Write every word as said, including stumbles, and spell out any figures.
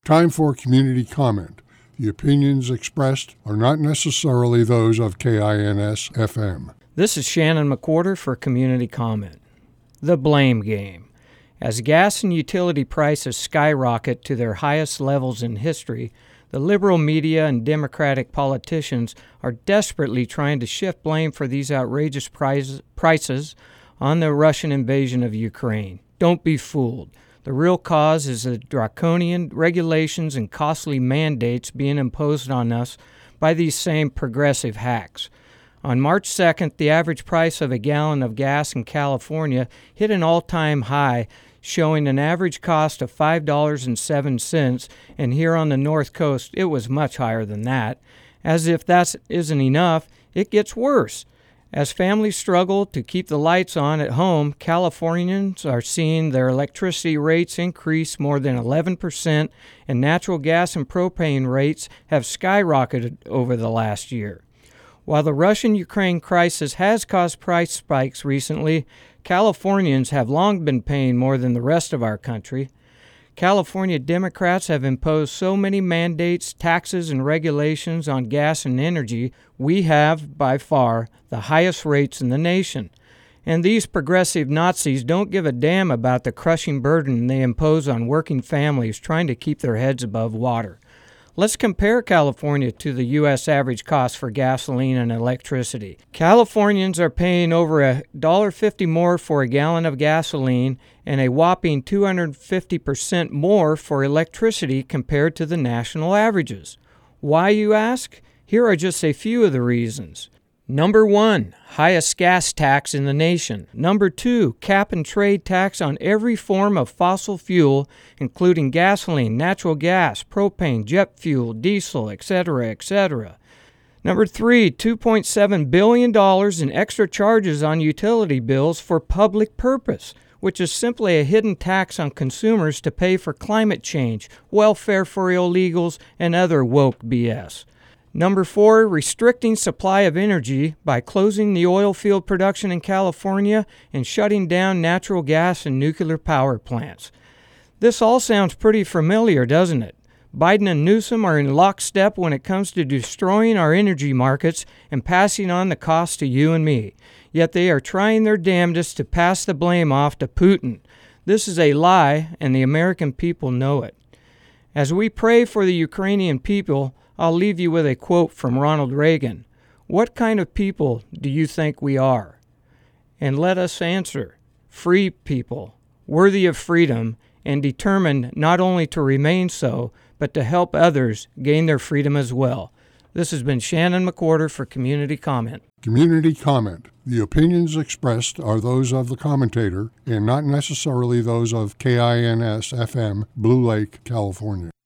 Time for community comment. The opinions expressed are not necessarily those of K I N S F M. This is Shannon McWhorter for Community Comment. The blame game. As gas and utility prices skyrocket to their highest levels in history, the liberal media and Democratic politicians are desperately trying to shift blame for these outrageous price, prices on the Russian invasion of Ukraine. Don't be fooled. The real cause is the draconian regulations and costly mandates being imposed on us by these same progressive hacks. On March second, the average price of a gallon of gas in California hit an all-time high, showing an average cost of five dollars and seven cents, and here on the North Coast, it was much higher than that. As if that isn't enough, it gets worse. As families struggle to keep the lights on at home, Californians are seeing their electricity rates increase more than eleven percent, and natural gas and propane rates have skyrocketed over the last year. While the Russian-Ukraine crisis has caused price spikes recently, Californians have long been paying more than the rest of our country. California Democrats have imposed so many mandates, taxes, and regulations on gas and energy, we have, by far, the highest rates in the nation. And these progressive Nazis don't give a damn about the crushing burden they impose on working families trying to keep their heads above water. Let's compare California to the U S average cost for gasoline and electricity. Californians are paying over one dollar fifty more for a gallon of gasoline and a whopping two hundred fifty percent more for electricity compared to the national averages. Why, you ask? Here are just a few of the reasons. Number one, highest gas tax in the nation. Number two, cap and trade tax on every form of fossil fuel, including gasoline, natural gas, propane, jet fuel, diesel, et cetera, et cetera. Number three, two point seven billion dollars in extra charges on utility bills for public purpose, which is simply a hidden tax on consumers to pay for climate change, welfare for illegals, and other woke B S. Number four, restricting supply of energy by closing the oil field production in California and shutting down natural gas and nuclear power plants. This all sounds pretty familiar, doesn't it? Biden and Newsom are in lockstep when it comes to destroying our energy markets and passing on the cost to you and me. Yet they are trying their damnedest to pass the blame off to Putin. This is a lie, and the American people know it. As we pray for the Ukrainian people, I'll leave you with a quote from Ronald Reagan. What kind of people do you think we are? And let us answer. Free people, worthy of freedom, and determined not only to remain so, but to help others gain their freedom as well. This has been Shannon McWhorter for Community Comment. Community comment. The opinions expressed are those of the commentator and not necessarily those of K I N S F M, Blue Lake, California.